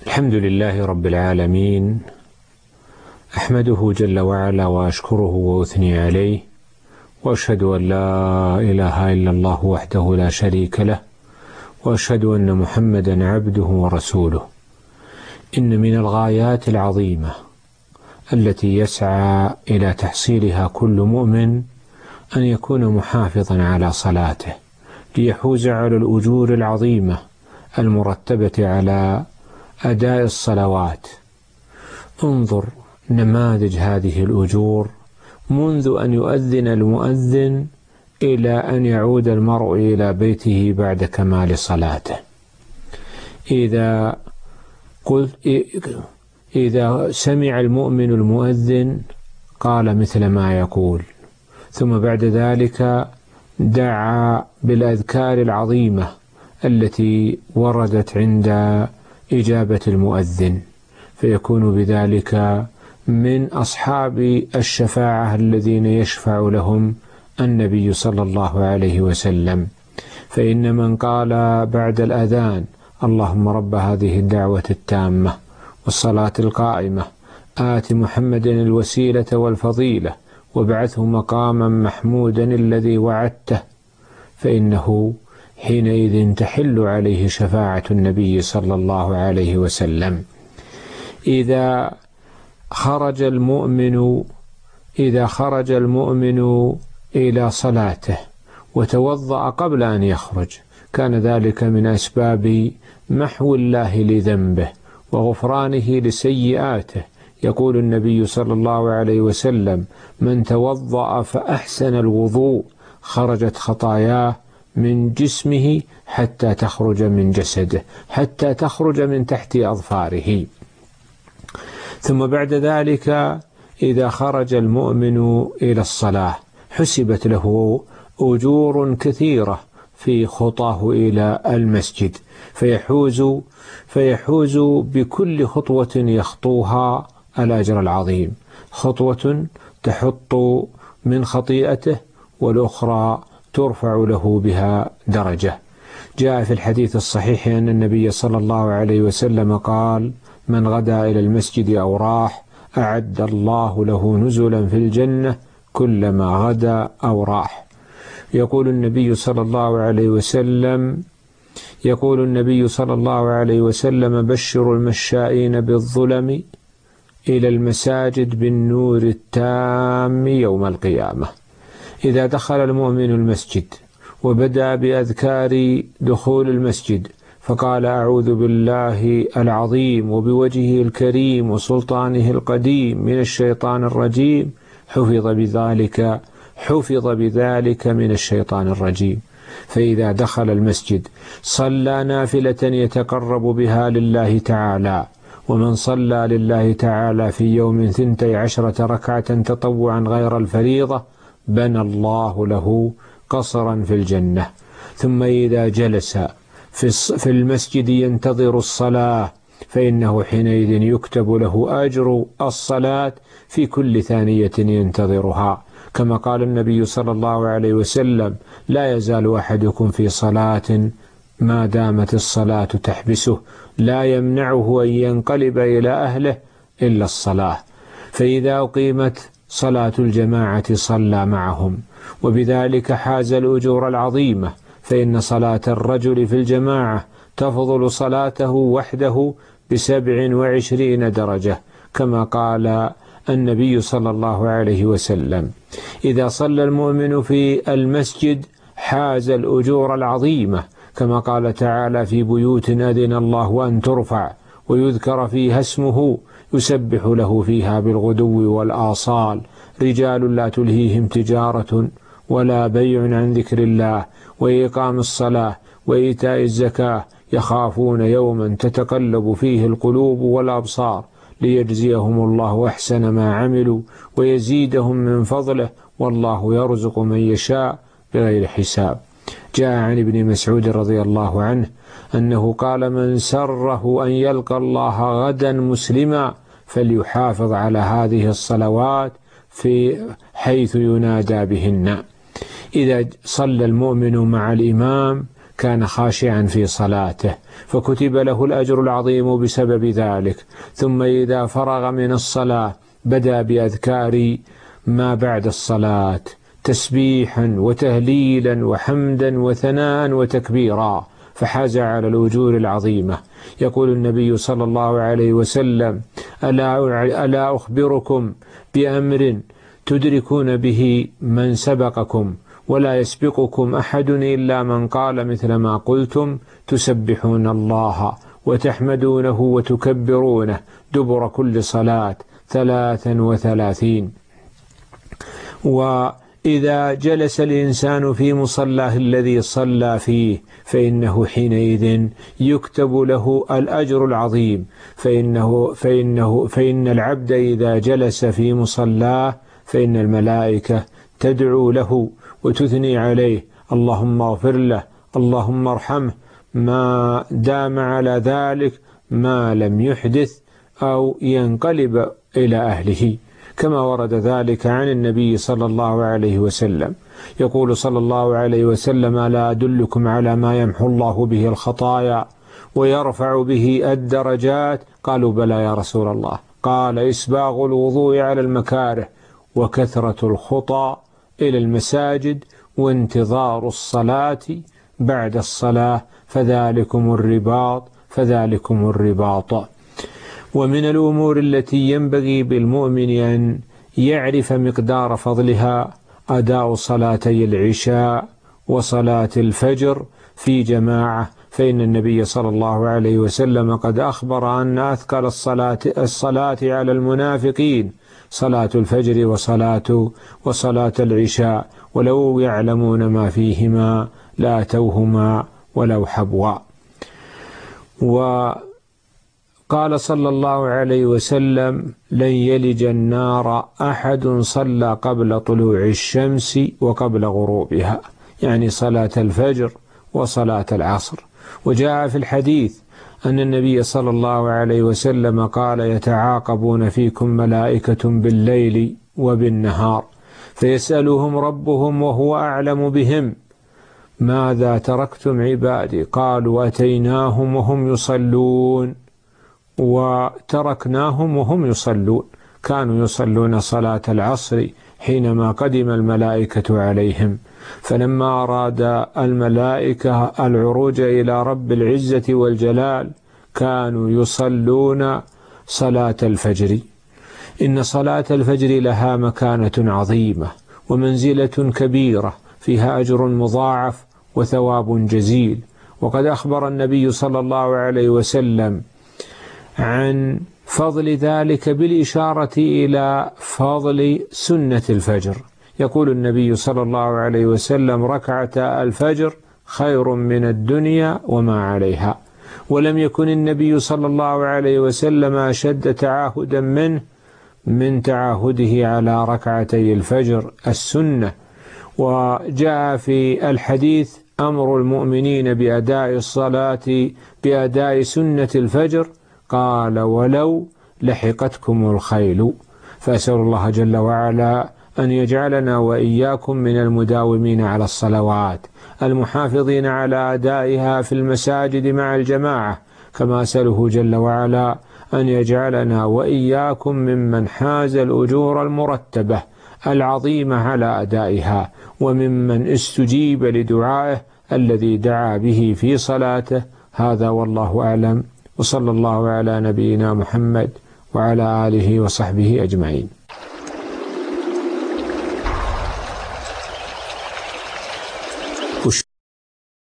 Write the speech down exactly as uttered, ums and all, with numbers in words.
الحمد لله رب العالمين، أحمده جل وعلا وأشكره وأثني عليه، وأشهد أن لا إله إلا الله وحده لا شريك له، وأشهد أن محمدا عبده ورسوله. إن من الغايات العظيمة التي يسعى إلى تحصيلها كل مؤمن أن يكون محافظا على صلاته ليحوز على الأجور العظيمة المرتبة على أداء الصلوات. انظر نماذج هذه الأجور منذ أن يؤذن المؤذن إلى أن يعود المرء إلى بيته بعد كمال صلاته. إذا قلت إذا سمع المؤمن المؤذن قال مثل ما يقول، ثم بعد ذلك دعا بالأذكار العظيمة التي وردت عند إجابة المؤذن، فيكون بذلك من أصحاب الشفاعة الذين يشفع لهم النبي صلى الله عليه وسلم. فإن من قال بعد الأذان: اللهم رب هذه الدعوة التامة والصلاة القائمة آت محمدا الوسيلة والفضيلة وابعثه مقاما محمودا الذي وعدته، فإنه حينئذ تحل عليه شفاعة النبي صلى الله عليه وسلم. إذا خرج المؤمن إذا خرج المؤمن إلى صلاته وتوضأ قبل أن يخرج، كان ذلك من أسباب محو الله لذنبه وغفرانه لسيئاته. يقول النبي صلى الله عليه وسلم: من توضأ فأحسن الوضوء خرجت خطاياه من جسمه حتى تخرج من جسده، حتى تخرج من تحت أظفاره. ثم بعد ذلك إذا خرج المؤمن إلى الصلاة حسبت له أجور كثيرة في خطاه إلى المسجد، فيحوز فيحوز بكل خطوة يخطوها الأجر العظيم، خطوة تحط من خطيئته والأخرى ترفع له بها درجة. جاء في الحديث الصحيح أن النبي صلى الله عليه وسلم قال: من غدا إلى المسجد أو راح أعد الله له نزلا في الجنة كلما غدا أو راح. يقول النبي صلى الله عليه وسلم يقول النبي صلى الله عليه وسلم: بشر المشائين بالظلم إلى المساجد بالنور التام يوم القيامة. إذا دخل المؤمن المسجد وبدأ بأذكار دخول المسجد فقال: أعوذ بالله العظيم وبوجهه الكريم وسلطانه القديم من الشيطان الرجيم، حفظ بذلك حفظ بذلك من الشيطان الرجيم. فإذا دخل المسجد صلى نافلة يتقرب بها لله تعالى، ومن صلى لله تعالى في يوم ثنتي عشرة ركعة تطوعا غير الفريضة بنى الله له قصرا في الجنة. ثم إذا جلس في المسجد ينتظر الصلاة فإنه حينئذ يكتب له أجر الصلاة في كل ثانية ينتظرها، كما قال النبي صلى الله عليه وسلم: لا يزال أحدكم في صلاة ما دامت الصلاة تحبسه، لا يمنعه أن ينقلب إلى أهله إلا الصلاة. فإذا أقيمت صلاة الجماعة صلى معهم، وبذلك حاز الأجور العظيمة، فإن صلاة الرجل في الجماعة تفضل صلاته وحده بسبع وعشرين درجة، كما قال النبي صلى الله عليه وسلم: إذا صلى المؤمن في المسجد حاز الأجور العظيمة، كما قال تعالى: في بيوت أذن الله أن ترفع ويذكر فيها اسمه يسبح له فيها بالغدو والآصال رجال لا تلهيهم تجارة ولا بيع عن ذكر الله وإقام الصلاة وإيتاء الزكاة يخافون يوما تتقلب فيه القلوب والأبصار ليجزيهم الله أحسن ما عملوا ويزيدهم من فضله والله يرزق من يشاء بغير حساب. جاء عن ابن مسعود رضي الله عنه أنه قال: من سره أن يلقى الله غدا مسلما فليحافظ على هذه الصلوات في حيث ينادى بهن. إذا صلى المؤمن مع الإمام كان خاشعا في صلاته فكتب له الأجر العظيم بسبب ذلك. ثم إذا فرغ من الصلاة بدأ بأذكار ما بعد الصلاة تسبيحا وتهليلا وحمدا وثناء وتكبيرا، فحاز على الأجور العظيمة. يقول النبي صلى الله عليه وسلم: ألا, ألا أخبركم بأمر تدركون به من سبقكم ولا يسبقكم أحد إلا من قال مثل ما قلتم، تسبحون الله وتحمدونه وتكبرونه دبر كل صلاة ثلاثا وثلاثين. وإذا جلس الإنسان في مصلاه الذي صلى فيه فإنه حينئذ يكتب له الأجر العظيم، فإنه فإنه فإن العبد إذا جلس في مصلاه فإن الملائكة تدعو له وتثني عليه: اللهم اغفر له، اللهم ارحمه، ما دام على ذلك ما لم يحدث أو ينقلب إلى أهله، كما ورد ذلك عن النبي صلى الله عليه وسلم. يقول صلى الله عليه وسلم: ألا أدلكم على ما يمحو الله به الخطايا ويرفع به الدرجات؟ قالوا: بلى يا رسول الله. قال: إسباغ الوضوء على المكاره، وكثرة الخطى إلى المساجد، وانتظار الصلاة بعد الصلاة، فذلكم الرباط فذلكم الرباط. ومن الأمور التي ينبغي بالمؤمن أن يعرف مقدار فضلها أداء صلاتي العشاء وصلاة الفجر في جماعة، فإن النبي صلى الله عليه وسلم قد أخبر أن أثقل الصلاة, الصلاة على المنافقين صلاة الفجر وصلاة, وصلاة العشاء، ولو يعلمون ما فيهما لاتوهما ولو حبوا. وقال صلى الله عليه وسلم: لن يلج النار أحد صلى قبل طلوع الشمس وقبل غروبها، يعني صلاة الفجر وصلاة العصر. وجاء في الحديث أن النبي صلى الله عليه وسلم قال: يتعاقبون فيكم ملائكة بالليل وبالنهار، فيسألهم ربهم وهو أعلم بهم: ماذا تركتم عبادي؟ قالوا: أتيناهم وهم يصلون وتركناهم وهم يصلون. كانوا يصلون صلاة العصر حينما قدم الملائكة عليهم، فلما أراد الملائكة العروج إلى رب العزة والجلال كانوا يصلون صلاة الفجر. إن صلاة الفجر لها مكانة عظيمة ومنزلة كبيرة، فيها أجر مضاعف وثواب جزيل. وقد أخبر النبي صلى الله عليه وسلم عن فضل ذلك بالإشارة إلى فضل سنة الفجر. يقول النبي صلى الله عليه وسلم: ركعة الفجر خير من الدنيا وما عليها. ولم يكن النبي صلى الله عليه وسلم أشد تعاهدا منه من تعاهده على ركعتي الفجر السنة. وجاء في الحديث أمر المؤمنين بأداء الصلاة بأداء سنة الفجر، قال: ولو لحقتكم الخيل. فأسأل الله جل وعلا أن يجعلنا وإياكم من المداومين على الصلوات المحافظين على أدائها في المساجد مع الجماعة، كما أسأله جل وعلا أن يجعلنا وإياكم ممن حاز الأجور المرتبة العظيمة على أدائها، وممن استجيب لدعائه الذي دعا به في صلاته. هذا والله أعلم، وصلى الله على نبينا محمد وعلى آله وصحبه أجمعين.